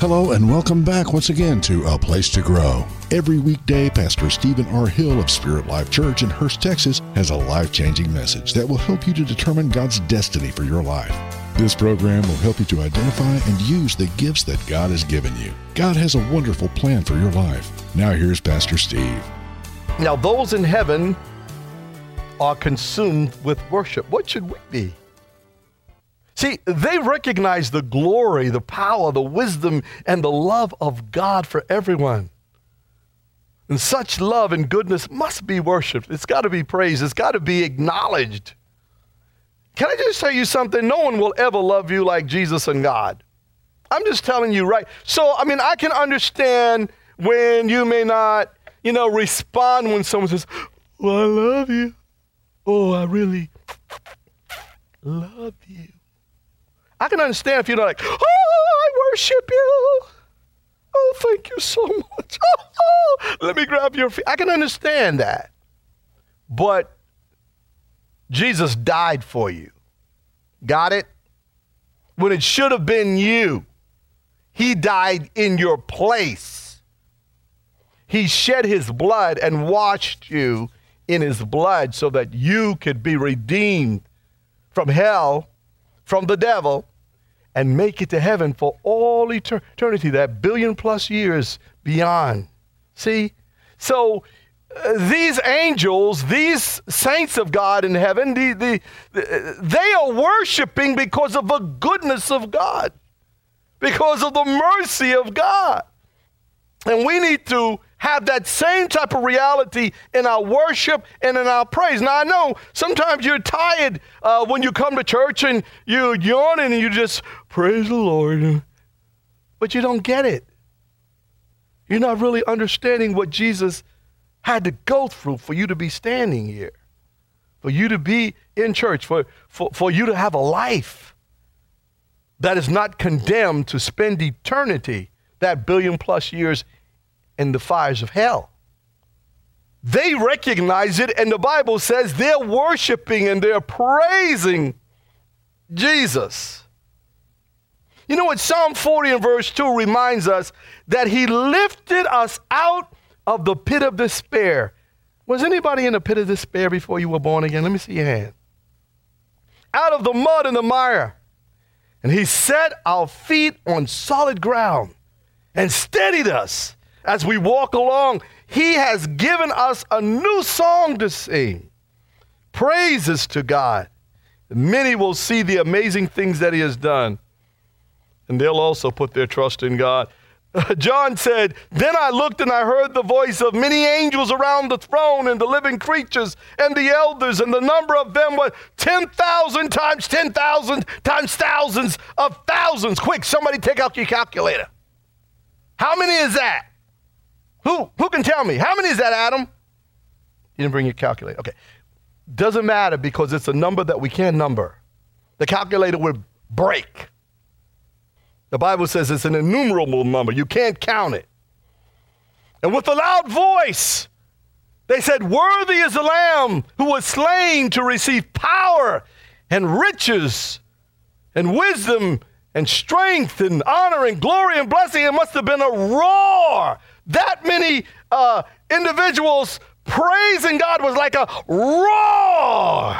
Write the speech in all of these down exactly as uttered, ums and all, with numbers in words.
Hello and welcome back once again to A Place to Grow. Every weekday, Pastor Stephen R. Hill of Spirit Life Church in Hurst, Texas, has a life-changing message that will help you to determine God's destiny for your life. This program will help you to identify and use the gifts that God has given you. God has a wonderful plan for your life. Now here's Pastor Steve. Now those in heaven are consumed with worship. What should we be? See, they recognize the glory, the power, the wisdom, and the love of God for everyone. And such love and goodness must be worshiped. It's got to be praised. It's got to be acknowledged. Can I just tell you something? No one will ever love you like Jesus and God. I'm just telling you, right? So, I mean, I can understand when you may not, you know, respond when someone says, well, I love you. Oh, I really love you. I can understand if you're like, oh, I worship you. Oh, thank you so much. Oh, oh, let me grab your feet. I can understand that. But Jesus died for you. Got it? When it should have been you. He died in your place. He shed his blood and washed you in his blood so that you could be redeemed from hell, from the devil, and make it to heaven for all eternity, that billion plus years beyond. See? So uh, these angels, these saints of God in heaven, the, the, the, they are worshiping because of the goodness of God, because of the mercy of God. And we need to have that same type of reality in our worship and in our praise. Now, I know sometimes you're tired uh, when you come to church and you yawn and you just praise the Lord, but you don't get it. You're not really understanding what Jesus had to go through for you to be standing here, for you to be in church, for, for, for you to have a life that is not condemned to spend eternity, that billion plus years in the fires of hell. They recognize it, and the Bible says they're worshiping and they're praising Jesus. You know what? Psalm forty and verse two reminds us that he lifted us out of the pit of despair. Was anybody in the pit of despair before you were born again? Let me see your hand. Out of the mud and the mire. And he set our feet on solid ground and steadied us as we walk along. He has given us a new song to sing. Praises to God. Many will see the amazing things that he has done, and they'll also put their trust in God. John said, then I looked and I heard the voice of many angels around the throne and the living creatures and the elders, and the number of them was ten thousand times ten thousand times thousands of thousands. Quick, somebody take out your calculator. How many is that? Who who can tell me? How many is that, Adam? You didn't bring your calculator. Okay. Doesn't matter because it's a number that we can't number. The calculator would break. The Bible says it's an innumerable number. You can't count it. And with a loud voice, they said, worthy is the Lamb who was slain to receive power and riches and wisdom and strength and honor and glory and blessing. It must have been a roar. That many uh, individuals praising God was like a roar.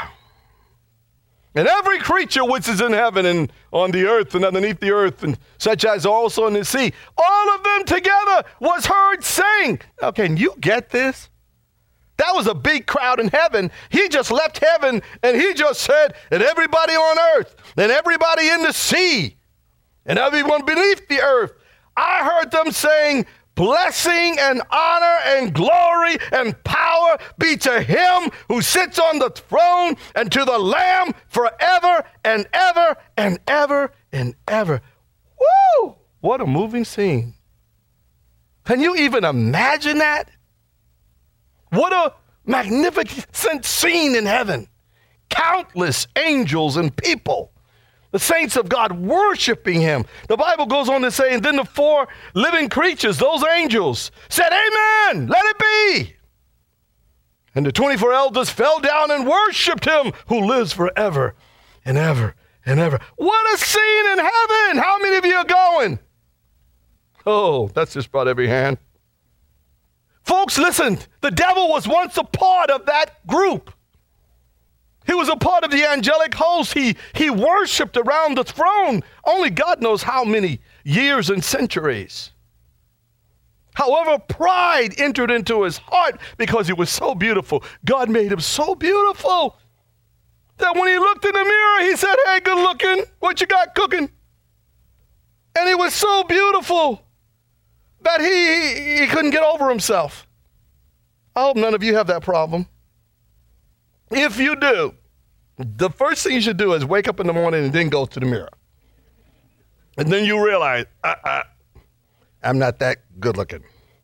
And every creature which is in heaven and on the earth and underneath the earth, and such as also in the sea, all of them together was heard saying. Now, can you get this? That was a big crowd in heaven. He just left heaven and he just said, and everybody on earth, and everybody in the sea, and everyone beneath the earth, I heard them saying, blessing and honor and glory and power be to him who sits on the throne and to the Lamb forever and ever and ever and ever. Woo! What a moving scene. Can you even imagine that? What a magnificent scene in heaven. Countless angels and people. The saints of God worshiping him. The Bible goes on to say, and then the four living creatures, those angels, said, amen, let it be. And the twenty-four elders fell down and worshiped him who lives forever and ever and ever. What a scene in heaven. How many of you are going? Oh, that's just about every hand. Folks, listen, the devil was once a part of that group. He was a part of the angelic host. He, he worshiped around the throne only God knows how many years and centuries. However, pride entered into his heart because he was so beautiful. God made him so beautiful that when he looked in the mirror, he said, hey, good looking, what you got cooking? And he was so beautiful that he, he, he couldn't get over himself. I hope none of you have that problem. If you do, the first thing you should do is wake up in the morning and then go to the mirror. And then you realize, uh, uh, I'm not that good looking.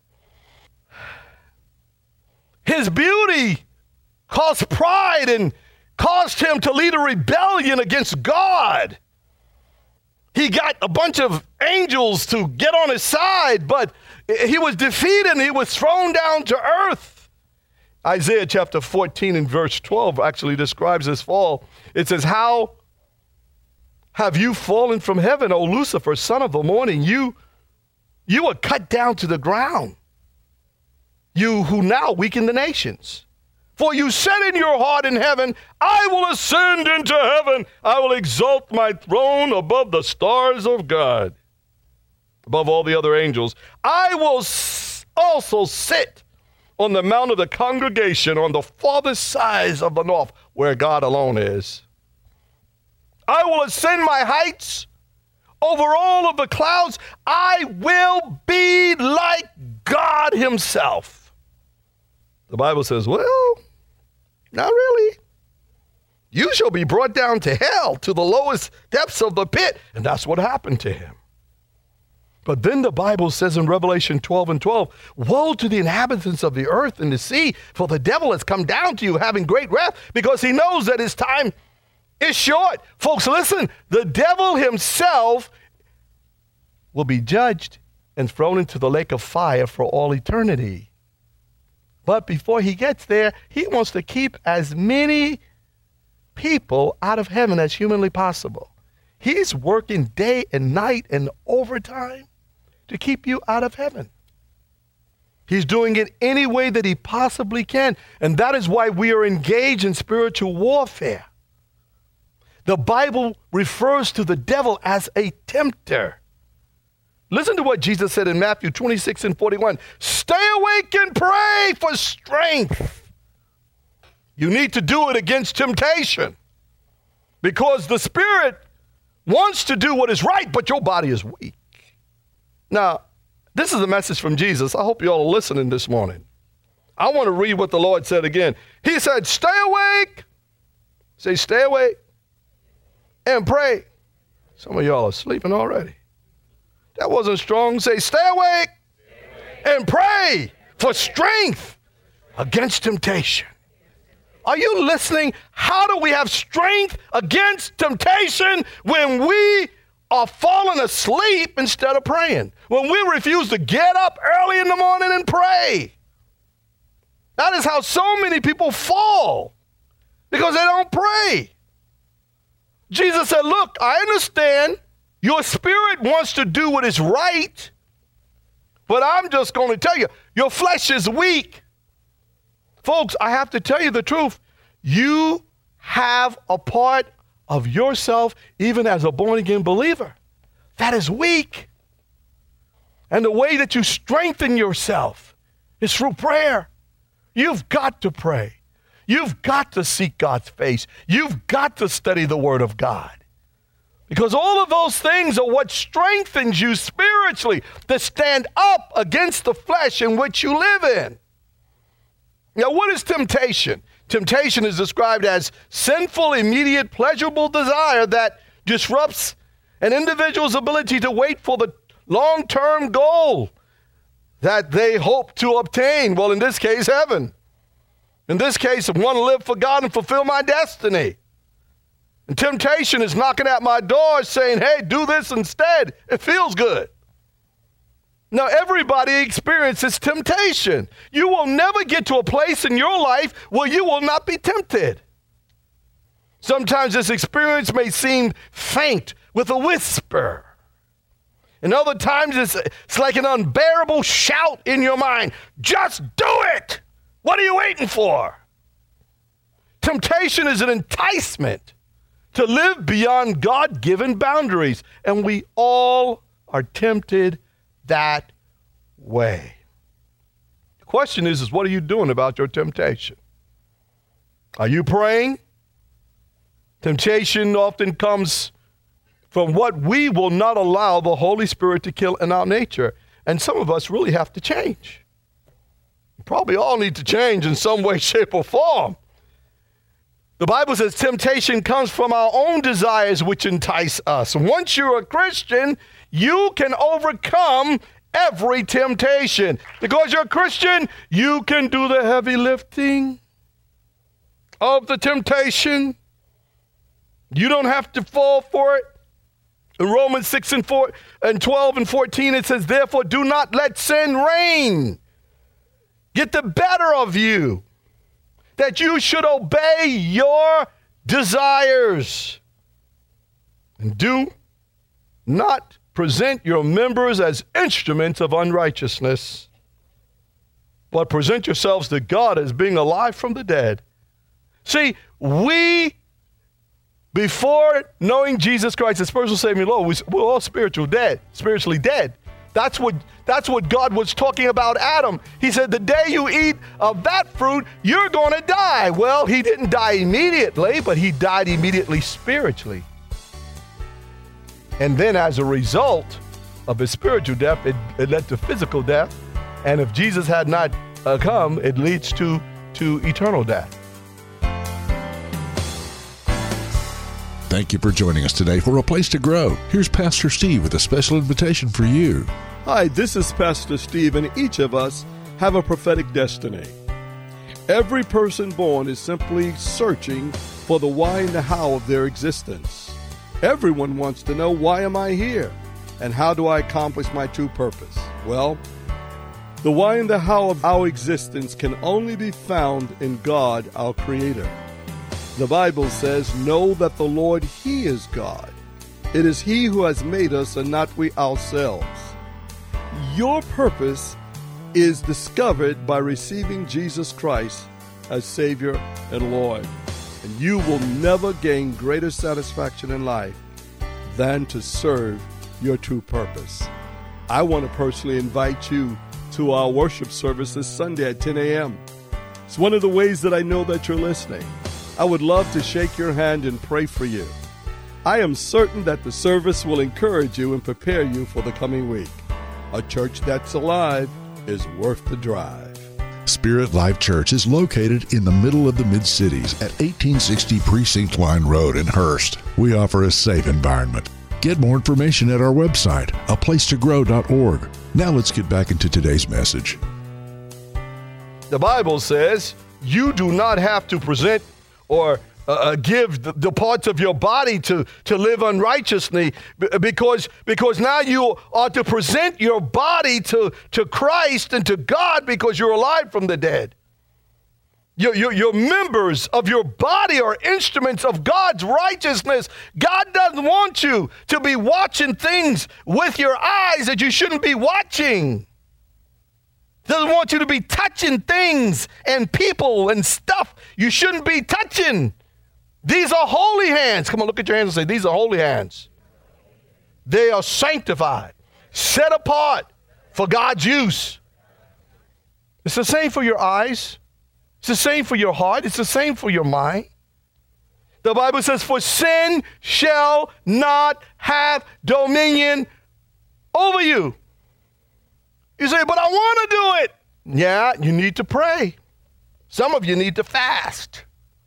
His beauty caused pride and caused him to lead a rebellion against God. He got a bunch of angels to get on his side, but he was defeated and he was thrown down to earth. Isaiah chapter fourteen and verse twelve actually describes his fall. It says, how have you fallen from heaven, O Lucifer, son of the morning? You, you were cut down to the ground, you who now weaken the nations. For you said in your heart in heaven, I will ascend into heaven. I will exalt my throne above the stars of God, above all the other angels. I will s- also sit on the mount of the congregation on the farthest sides of the north, where God alone is. I will ascend my heights over all of the clouds. I will be like God himself. The Bible says, well, not really. You shall be brought down to hell, to the lowest depths of the pit. And that's what happened to him. But then the Bible says in Revelation twelve and twelve, woe to the inhabitants of the earth and the sea, for the devil has come down to you having great wrath, because he knows that his time is short. Folks, listen, the devil himself will be judged and thrown into the lake of fire for all eternity. But before he gets there, he wants to keep as many people out of heaven as humanly possible. He's working day and night and overtime to keep you out of heaven. He's doing it any way that he possibly can. And that is why we are engaged in spiritual warfare. The Bible refers to the devil as a tempter. Listen to what Jesus said in Matthew twenty-six and forty-one. Stay awake and pray for strength. You need to do it against temptation, because the spirit wants to do what is right, but your body is weak. Now, this is a message from Jesus. I hope you all are listening this morning. I want to read what the Lord said again. He said, stay awake. Say, stay awake and pray. Some of y'all are sleeping already. That wasn't strong. Say, stay awake, stay awake and pray for strength against temptation. Are you listening? How do we have strength against temptation when we are falling asleep instead of praying? When we refuse to get up early in the morning and pray? That is how so many people fall, because they don't pray. Jesus said, look, I understand your spirit wants to do what is right, but I'm just going to tell you, your flesh is weak. Folks, I have to tell you the truth. You have a part of yourself, even as a born-again believer, that is weak. And the way that you strengthen yourself is through prayer. You've got to pray. You've got to seek God's face. You've got to study the Word of God. Because all of those things are what strengthens you spiritually to stand up against the flesh in which you live in. Now, what is temptation? Temptation is described as sinful, immediate, pleasurable desire that disrupts an individual's ability to wait for the long-term goal that they hope to obtain. Well, in this case, heaven. In this case, I want to live for God and fulfill my destiny. And temptation is knocking at my door saying, hey, do this instead. It feels good. Now, everybody experiences temptation. You will never get to a place in your life where you will not be tempted. Sometimes this experience may seem faint with a whisper. And other times it's, it's like an unbearable shout in your mind. Just do it. What are you waiting for? Temptation is an enticement to live beyond God-given boundaries. And we all are tempted that way. The question is, is what are you doing about your temptation? Are you praying? Temptation often comes from what we will not allow the Holy Spirit to kill in our nature. And some of us really have to change. We probably all need to change in some way, shape, or form. The Bible says temptation comes from our own desires which entice us. Once you're a Christian, you can overcome every temptation. Because you're a Christian, you can do the heavy lifting of the temptation. You don't have to fall for it. In Romans six and four and twelve and fourteen, it says, therefore, do not let sin reign. Get the better of you, that you should obey your desires. And do not present your members as instruments of unrighteousness, but present yourselves to God as being alive from the dead. See, we, before knowing Jesus Christ as personal Savior and Lord, we, we're all spiritual dead, spiritually dead. That's what, that's what God was talking about Adam. He said, the day you eat of that fruit, you're going to die. Well, he didn't die immediately, but he died immediately spiritually. And then as a result of his spiritual death, it, it led to physical death. And if Jesus had not uh, come, it leads to, to eternal death. Thank you for joining us today for A Place to Grow. Here's Pastor Steve with a special invitation for you. Hi, this is Pastor Steve, and each of us have a prophetic destiny. Every person born is simply searching for the why and the how of their existence. Everyone wants to know, why am I here? And how do I accomplish my true purpose? Well, the why and the how of our existence can only be found in God, our Creator. The Bible says, know that the Lord, He is God. It is He who has made us and not we ourselves. Your purpose is discovered by receiving Jesus Christ as Savior and Lord. And you will never gain greater satisfaction in life than to serve your true purpose. I want to personally invite you to our worship service this Sunday at ten a.m. It's one of the ways that I know that you're listening. I would love to shake your hand and pray for you. I am certain that the service will encourage you and prepare you for the coming week. A church that's alive is worth the drive. Spirit Life Church is located in the middle of the Mid-Cities at eighteen sixty Precinct Line Road in Hurst. We offer a safe environment. Get more information at our website, a place to grow dot org. Now let's get back into today's message. The Bible says you do not have to present or uh, give the, the parts of your body to, to live unrighteously because, because now you are to present your body to, to Christ and to God because you're alive from the dead. Your, your, your members of your body are instruments of God's righteousness. God doesn't want you to be watching things with your eyes that you shouldn't be watching. Doesn't want you to be touching things and people and stuff you shouldn't be touching. These are holy hands. Come on, look at your hands and say, these are holy hands. They are sanctified, set apart for God's use. It's the same for your eyes. It's the same for your heart. It's the same for your mind. The Bible says, for sin shall not have dominion over you. You say, but I want to do it. Yeah, you need to pray. Some of you need to fast.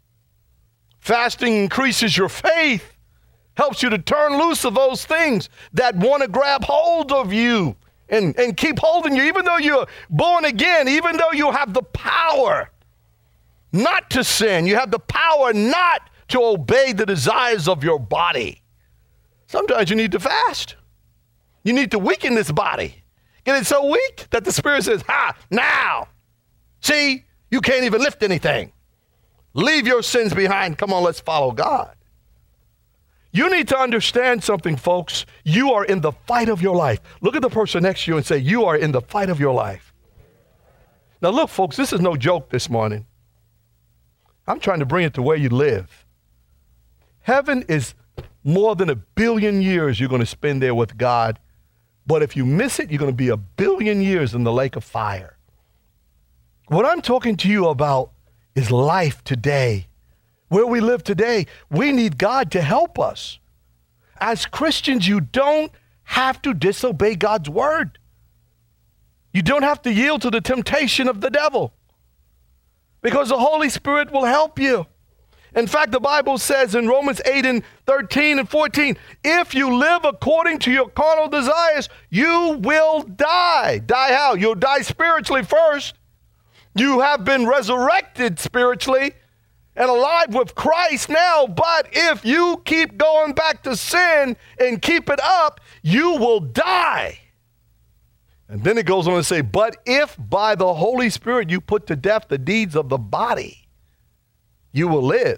Fasting increases your faith, helps you to turn loose of those things that want to grab hold of you and, and keep holding you, even though you're born again, even though you have the power not to sin. You have the power not to obey the desires of your body. Sometimes you need to fast. You need to weaken this body. Get it so weak that the Spirit says, ha, now. See, you can't even lift anything. Leave your sins behind. Come on, let's follow God. You need to understand something, folks. You are in the fight of your life. Look at the person next to you and say, you are in the fight of your life. Now look, folks, this is no joke this morning. I'm trying to bring it to where you live. Heaven is more than a billion years you're going to spend there with God. But if you miss it, you're going to be a billion years in the lake of fire. What I'm talking to you about is life today. Where we live today, we need God to help us. As Christians, you don't have to disobey God's word. You don't have to yield to the temptation of the devil, because the Holy Spirit will help you. In fact, the Bible says in Romans eight and thirteen and fourteen, if you live according to your carnal desires, you will die. Die how? You'll die spiritually first. You have been resurrected spiritually and alive with Christ now, but if you keep going back to sin and keep it up, you will die. And then it goes on to say, but if by the Holy Spirit you put to death the deeds of the body, you will live.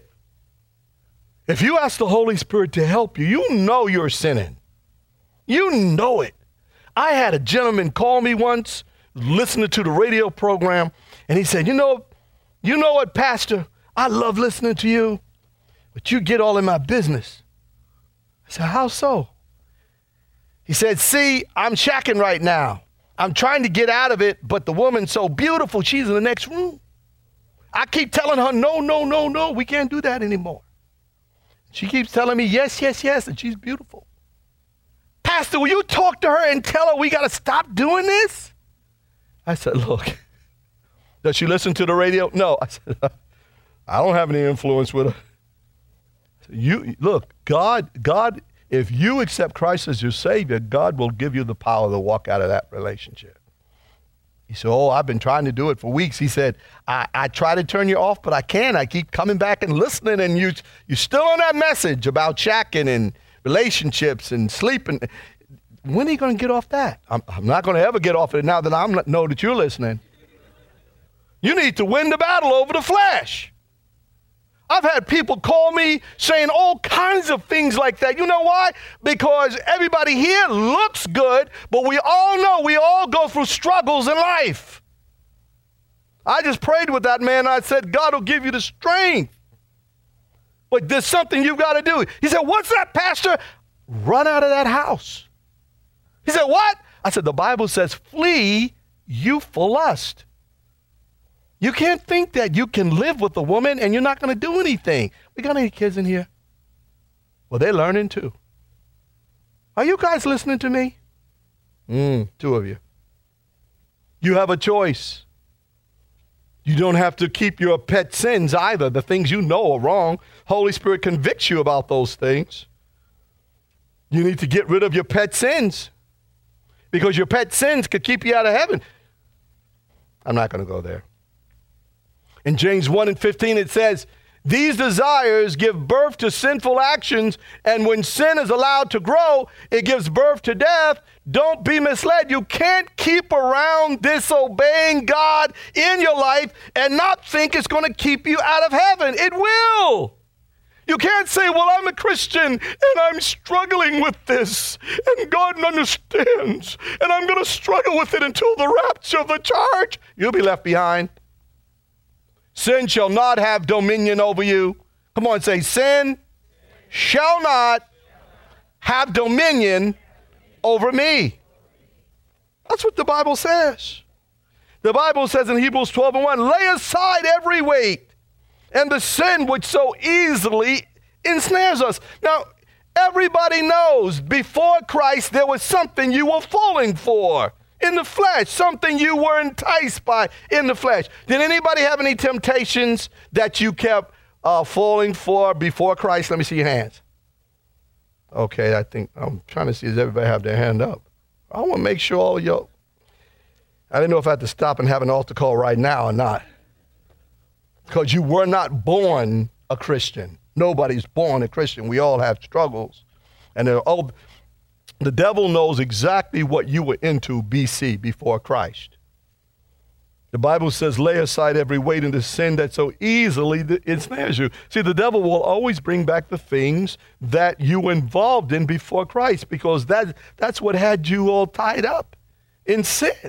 If you ask the Holy Spirit to help you, you know you're sinning. You know it. I had a gentleman call me once, listening to the radio program, and he said, you know, you know what, Pastor? I love listening to you, but you get all in my business. I said, how so? He said, see, I'm shacking right now. I'm trying to get out of it, but the woman's so beautiful, she's in the next room. I keep telling her, no, no, no, no, we can't do that anymore. She keeps telling me, yes, yes, yes, and she's beautiful. Pastor, will you talk to her and tell her we got to stop doing this? I said, look, does she listen to the radio? No. I said, I don't have any influence with her. You look, God, God, if you accept Christ as your Savior, God will give you the power to walk out of that relationship. He said, oh, I've been trying to do it for weeks. He said, I, I try to turn you off, but I can't. I keep coming back and listening, and you, you're still on that message about shacking and relationships and sleeping. When are you going to get off that? I'm, I'm not going to ever get off it now that I know that you're listening. You need to win the battle over the flesh. I've had people call me saying all kinds of things like that. You know why? Because everybody here looks good, but we all know we all go through struggles in life. I just prayed with that man. I said, God will give you the strength. But there's something you've got to do. He said, what's that, Pastor? Run out of that house. He said, what? I said, the Bible says, flee youthful lust. You can't think that you can live with a woman and you're not going to do anything. We got any kids in here? Well, they're learning too. Are you guys listening to me? Mm, two of you. You have a choice. You don't have to keep your pet sins either. The things you know are wrong. Holy Spirit convicts you about those things. You need to get rid of your pet sins, because your pet sins could keep you out of heaven. I'm not going to go there. In James one and fifteen, it says, these desires give birth to sinful actions, and when sin is allowed to grow, it gives birth to death. Don't be misled. You can't keep around disobeying God in your life and not think it's going to keep you out of heaven. It will. You can't say, well, I'm a Christian and I'm struggling with this and God understands and I'm going to struggle with it until the rapture of the church. You'll be left behind. Sin shall not have dominion over you. Come on, say, sin shall not have dominion over me. That's what the Bible says. The Bible says in Hebrews twelve and one, lay aside every weight and the sin which so easily ensnares us. Now, everybody knows before Christ there was something you were falling for. In the flesh, something you were enticed by in the flesh. Did anybody have any temptations that you kept uh, falling for before Christ? Let me see your hands. Okay, I think I'm trying to see, does everybody have their hand up? I want to make sure all of y'all, I didn't know if I had to stop and have an altar call right now or not. Because you were not born a Christian. Nobody's born a Christian. We all have struggles. And they're all, the devil knows exactly what you were into B C, before Christ. The Bible says, lay aside every weight and the sin that so easily ensnares you. See, the devil will always bring back the things that you were involved in before Christ, because that, that's what had you all tied up in sin.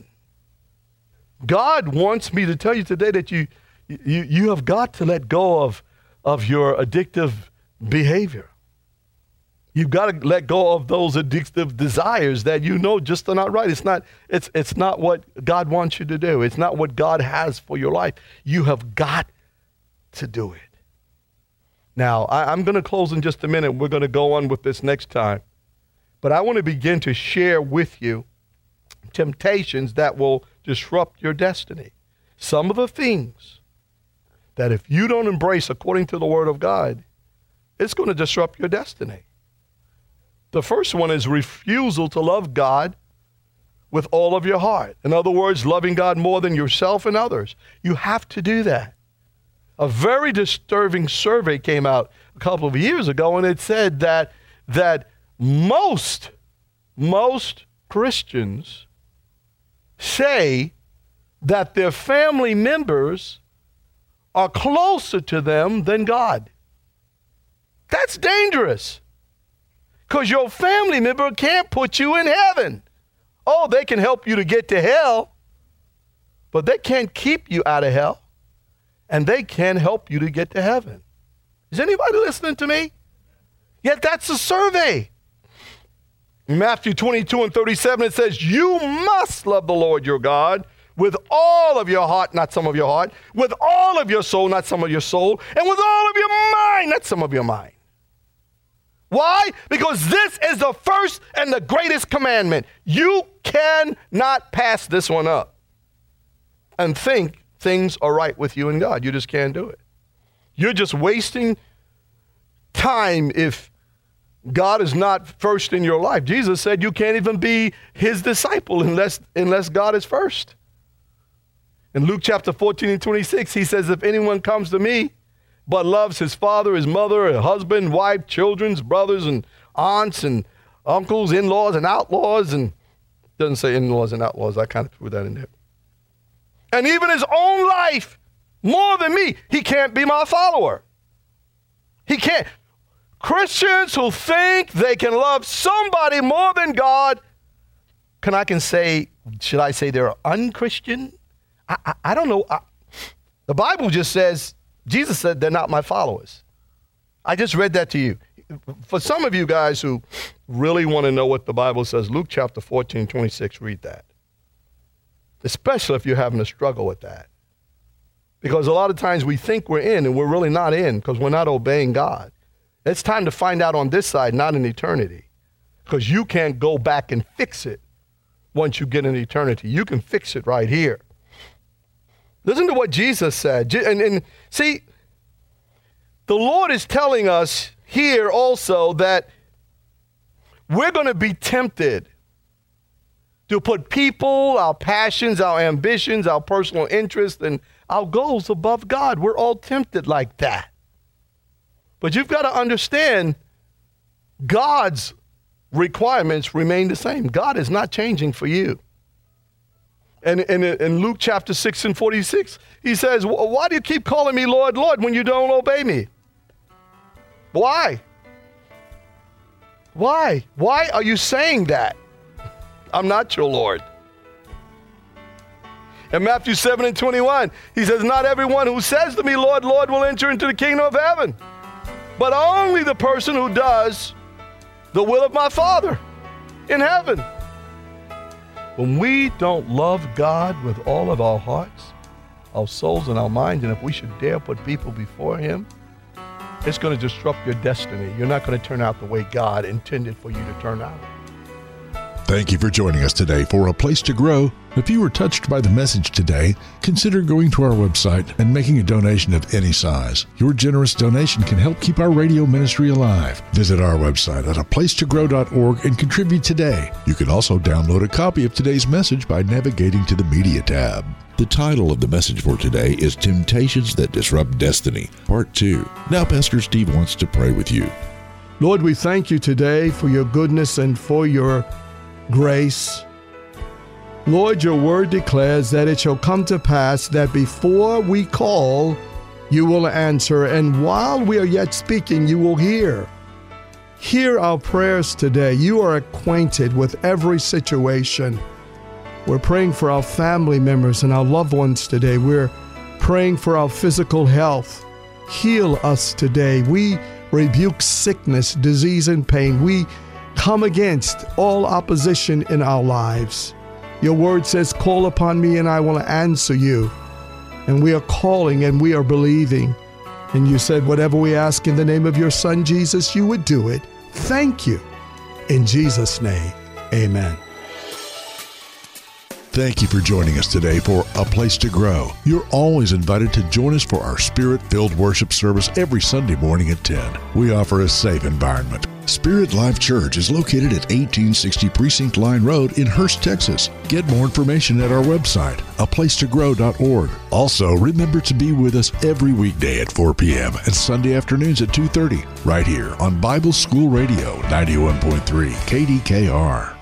God wants me to tell you today that you you, you have got to let go of, of your addictive behavior. You've got to let go of those addictive desires that you know just are not right. It's not, it's, it's not what God wants you to do. It's not what God has for your life. You have got to do it. Now, I, I'm going to close in just a minute. We're going to go on with this next time. But I want to begin to share with you temptations that will disrupt your destiny. Some of the things that if you don't embrace according to the Word of God, it's going to disrupt your destiny. The first one is refusal to love God with all of your heart. In other words, loving God more than yourself and others. You have to do that. A very disturbing survey came out a couple of years ago, and it said that that most, most Christians say that their family members are closer to them than God. That's dangerous. Because your family member can't put you in heaven. Oh, they can help you to get to hell, but they can't keep you out of hell, and they can help you to get to heaven. Is anybody listening to me? Yet that's a survey. In Matthew twenty-two and thirty-seven, it says, you must love the Lord your God with all of your heart, not some of your heart, with all of your soul, not some of your soul, and with all of your mind, not some of your mind. Why? Because this is the first and the greatest commandment. You cannot pass this one up and think things are right with you and God. You just can't do it. You're just wasting time if God is not first in your life. Jesus said you can't even be his disciple unless, unless God is first. In Luke chapter fourteen and twenty-six, he says, if anyone comes to me but loves his father, his mother, his husband, wife, children's, brothers, and aunts, and uncles, in-laws, and outlaws, and doesn't say in-laws and outlaws. I kind of threw that in there. And even his own life, more than me, he can't be my follower. He can't. Christians who think they can love somebody more than God, can I can say, should I say they're unchristian? I, I, I don't know. I, the Bible just says, Jesus said they're not my followers. I just read that to you. For some of you guys who really want to know what the Bible says, Luke chapter fourteen, twenty-six, read that. Especially if you're having a struggle with that. Because a lot of times we think we're in and we're really not in because we're not obeying God. It's time to find out on this side, not in eternity. Because you can't go back and fix it once you get in eternity. You can fix it right here. Listen to what Jesus said. And, and see, the Lord is telling us here also that we're going to be tempted to put people, our passions, our ambitions, our personal interests, and our goals above God. We're all tempted like that. But you've got to understand God's requirements remain the same. God is not changing for you. And in, in Luke chapter six and forty-six, he says, why do you keep calling me Lord, Lord when you don't obey me? Why? Why? Why are you saying that? I'm not your Lord. In Matthew seven and twenty-one, he says, not everyone who says to me, Lord, Lord, will enter into the kingdom of heaven, but only the person who does the will of my Father in heaven. When we don't love God with all of our hearts, our souls, and our minds, and if we should dare put people before him, it's going to disrupt your destiny. You're not going to turn out the way God intended for you to turn out. Thank you for joining us today for A Place to Grow. If you were touched by the message today, consider going to our website and making a donation of any size. Your generous donation can help keep our radio ministry alive. Visit our website at a place to grow dot org and contribute today. You can also download a copy of today's message by navigating to the Media tab. The title of the message for today is Temptations That Disrupt Destiny, Part two. Now Pastor Steve wants to pray with you. Lord, we thank you today for your goodness and for your grace. Lord, your word declares that it shall come to pass that before we call, you will answer, and while we are yet speaking, you will hear. Hear our prayers today. You are acquainted with every situation. We're praying for our family members and our loved ones today. We're praying for our physical health. Heal us today. We rebuke sickness, disease, and pain. We come against all opposition in our lives. Your word says, call upon me and I will answer you. And we are calling and we are believing. And you said, whatever we ask in the name of your Son, Jesus, you would do it. Thank you. In Jesus' name, amen. Thank you for joining us today for A Place to Grow. You're always invited to join us for our Spirit-filled worship service every Sunday morning at ten. We offer a safe environment. Spirit Life Church is located at eighteen sixty Precinct Line Road in Hurst, Texas. Get more information at our website, a place to grow dot org. Also, remember to be with us every weekday at four p.m. and Sunday afternoons at two thirty, right here on Bible School Radio ninety-one point three K D K R.